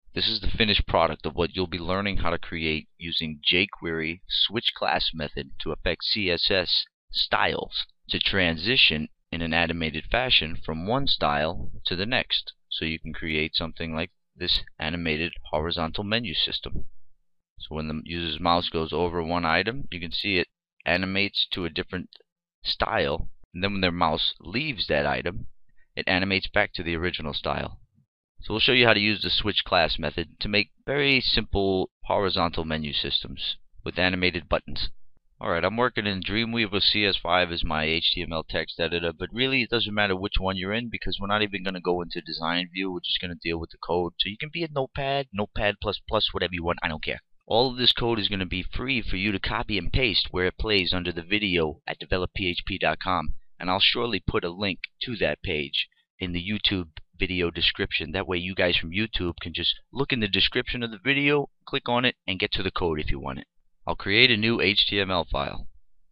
This is the finished product of what you'll be learning how to create using jQuery switch class method to affect CSS styles to transition in an animated fashion from one style to the next. So you can create something like this animated horizontal menu system. So when the user's mouse goes over one item, you can see it animates to a different style, and then when their mouse leaves that item, it animates back to the original style. So we'll show you how to use the switch class method to make very simple horizontal menu systems with animated buttons. Alright, I'm working in Dreamweaver CS5 as my HTML text editor, but really it doesn't matter which one you're in because we're not even going to go into design view. We're just going to deal with the code. So you can be in Notepad, Notepad++, whatever you want, I don't care. All of this code is going to be free for you to copy and paste where it plays under the video at developphp.com, and I'll surely put a link to that page in the YouTube video description. That way you guys from YouTube can just look in the description of the video, click on it, and get to the code if you want it. I'll create a new HTML file.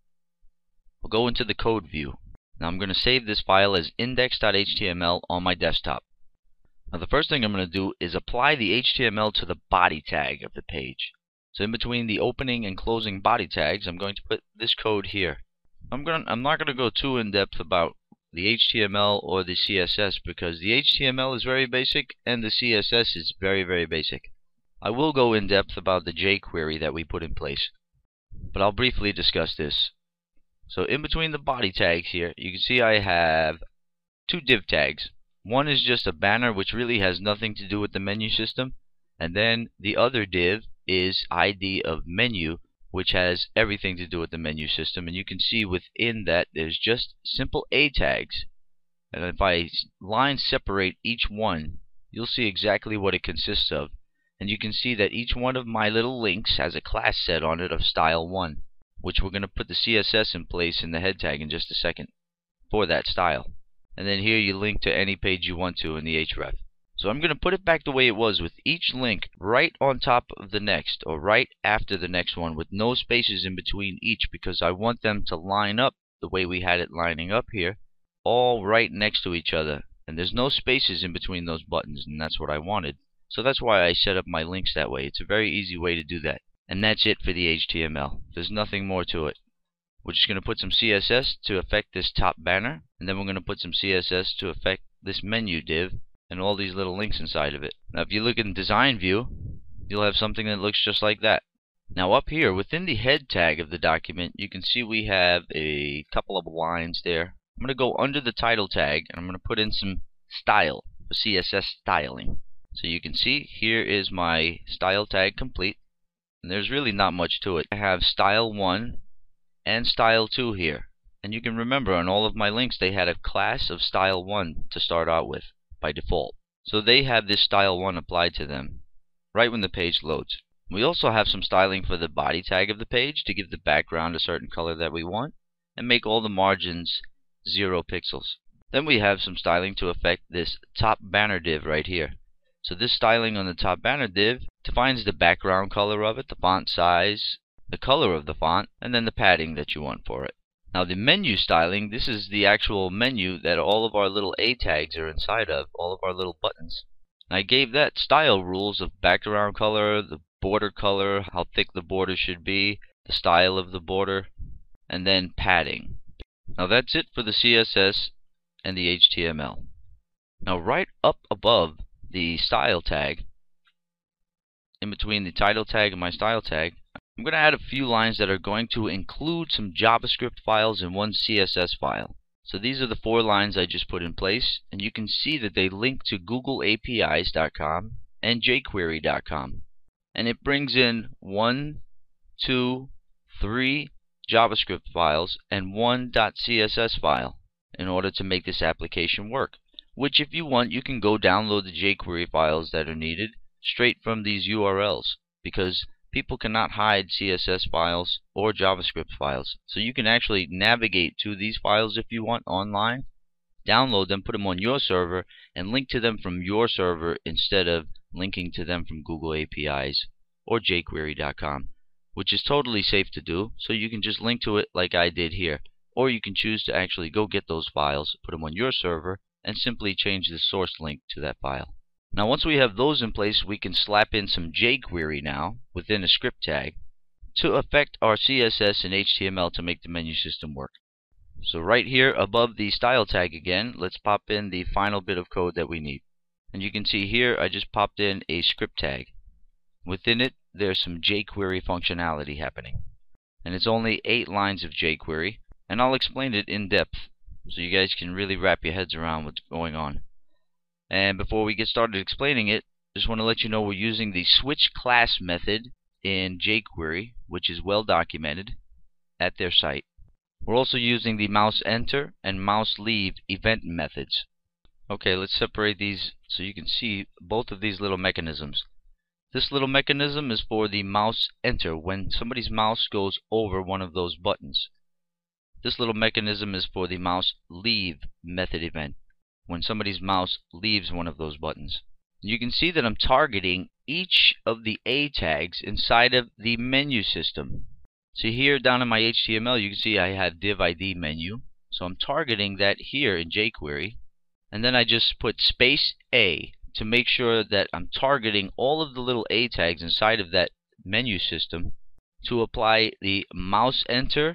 I'll go into the code view. Now I'm going to save this file as index.html on my desktop. Now the first thing I'm going to do is apply the HTML to the body tag of the page. So in between the opening and closing body tags, I'm going to put this code here. I'm not going to go too in depth about the HTML or the CSS because the HTML is very basic and the CSS is very, very basic. I will go in depth about the jQuery that we put in place, but I'll briefly discuss this. So in between the body tags here, you can see I have two div tags. One is just a banner which really has nothing to do with the menu system, and then the other div is ID of menu, which has everything to do with the menu system, and you can see within that there's just simple A tags. And if I line separate each one, you'll see exactly what it consists of. And you can see that each one of my little links has a class set on it of style 1, which we're going to put the CSS in place in the head tag in just a second for that style. And then here you link to any page you want to in the href. So I'm going to put it back the way it was with each link right on top of the next or right after the next one with no spaces in between each because I want them to line up the way we had it lining up here, all right next to each other. And there's no spaces in between those buttons, and that's what I wanted. So that's why I set up my links that way. It's a very easy way to do that. And that's it for the HTML. There's nothing more to it. We're just going to put some CSS to affect this top banner, and then we're going to put some CSS to affect this menu div and all these little links inside of it. Now if you look in design view, you'll have something that looks just like that. Now up here within the head tag of the document, you can see we have a couple of lines there. I'm going to go under the title tag and I'm going to put in some style for CSS styling. So you can see here is my style tag complete, and there's really not much to it. I have style 1 and style 2 here, and you can remember on all of my links they had a class of style 1 to start out with by default. So they have this style 1 applied to them right when the page loads. We also have some styling for the body tag of the page to give the background a certain color that we want and make all the margins 0 pixels. Then we have some styling to affect this top banner div right here. So this styling on the top banner div defines the background color of it, the font size, the color of the font, and then the padding that you want for it. Now the menu styling, this is the actual menu that all of our little A tags are inside of, all of our little buttons. And I gave that style rules of background color, the border color, how thick the border should be, the style of the border, and then padding. Now that's it for the CSS and the HTML. Now right up above the style tag, in between the title tag and my style tag, I'm going to add a few lines that are going to include some JavaScript files and one CSS file. So these are the 4 lines I just put in place, and you can see that they link to googleapis.com and jQuery.com. And it brings in 1, 2, 3 JavaScript files and one .css file in order to make this application work. Which if you want, you can go download the jQuery files that are needed straight from these URLs, because people cannot hide CSS files or JavaScript files. So you can actually navigate to these files if you want online, download them, put them on your server, and link to them from your server instead of linking to them from Google APIs or jQuery.com, which is totally safe to do. So you can just link to it like I did here, or you can choose to actually go get those files, put them on your server, and simply change the source link to that file. Now once we have those in place, we can slap in some jQuery now within a script tag to affect our CSS and HTML to make the menu system work. So right here above the style tag again, let's pop in the final bit of code that we need. And you can see here I just popped in a script tag. Within it there's some jQuery functionality happening. And it's only 8 lines of jQuery, and I'll explain it in depth so you guys can really wrap your heads around what's going on. And before we get started explaining it, just want to let you know we're using the switch class method in jQuery, which is well documented at their site. We're also using the mouse enter and mouse leave event methods. Okay, let's separate these so you can see both of these little mechanisms. This little mechanism is for the mouse enter, when somebody's mouse goes over one of those buttons. This little mechanism is for the mouse leave method event, when somebody's mouse leaves one of those buttons. You can see that I'm targeting each of the A tags inside of the menu system. So here down in my HTML you can see I have div ID menu, so I'm targeting that here in jQuery, and then I just put space A to make sure that I'm targeting all of the little A tags inside of that menu system to apply the mouse enter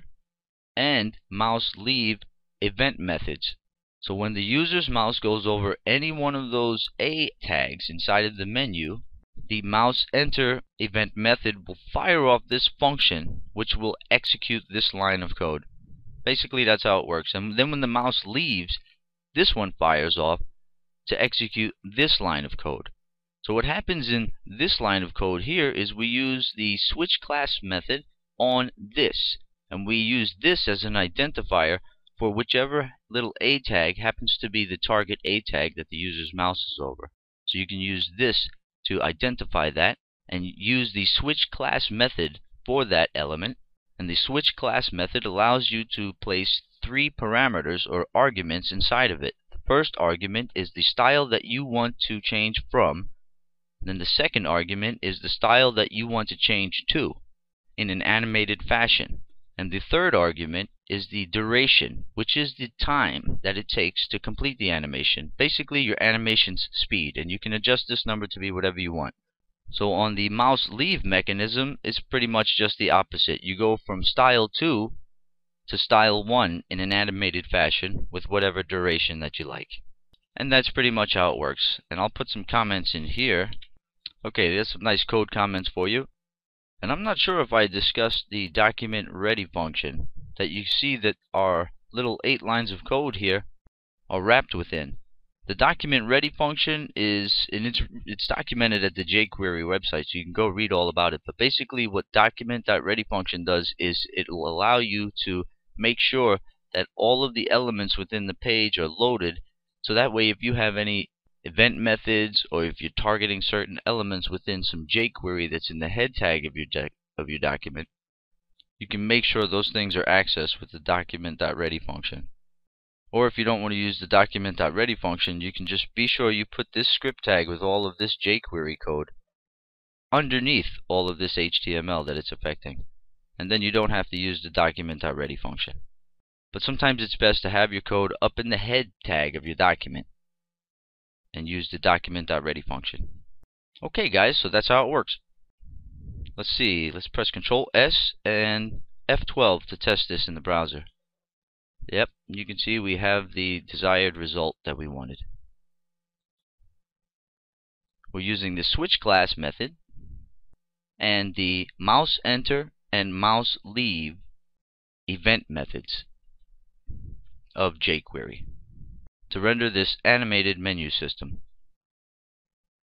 and mouse leave event methods. So when the user's mouse goes over any one of those A tags inside of the menu, the mouse enter event method will fire off this function which will execute this line of code. Basically that's how it works. And then when the mouse leaves, this one fires off to execute this line of code. So what happens in this line of code here is we use the switch class method on this, and we use this as an identifier for whichever little A tag happens to be the target A tag that the user's mouse is over. So you can use this to identify that and use the switch class method for that element, and the switch class method allows you to place 3 parameters or arguments inside of it. First argument is the style that you want to change from. Then the second argument is the style that you want to change to in an animated fashion. And the third argument is the duration, which is the time that it takes to complete the animation. Basically your animation's speed, and you can adjust this number to be whatever you want. So on the mouse leave mechanism, it's pretty much just the opposite. You go from style 2 to style 1 in an animated fashion with whatever duration that you like. And that's pretty much how it works. And I'll put some comments in here. Okay, there's some nice code comments for you. And I'm not sure if I discussed the document ready function that you see that our little 8 lines of code here are wrapped within. The document ready function is, and it's documented at the jQuery website, so you can go read all about it. But basically what document.ready function does is it will allow you to make sure that all of the elements within the page are loaded, so that way if you have any event methods or if you're targeting certain elements within some jQuery that's in the head tag of your document, you can make sure those things are accessed with the document.ready function. Or if you don't want to use the document.ready function, you can just be sure you put this script tag with all of this jQuery code underneath all of this HTML that it's affecting. And then you don't have to use the document.ready function. But sometimes it's best to have your code up in the head tag of your document and use the document.ready function. Okay guys, so that's how it works. Let's see, let's press Ctrl S and F12 to test this in the browser. Yep, you can see we have the desired result that we wanted. We're using the switch class method and the mouse enter and mouse leave event methods of jQuery to render this animated menu system.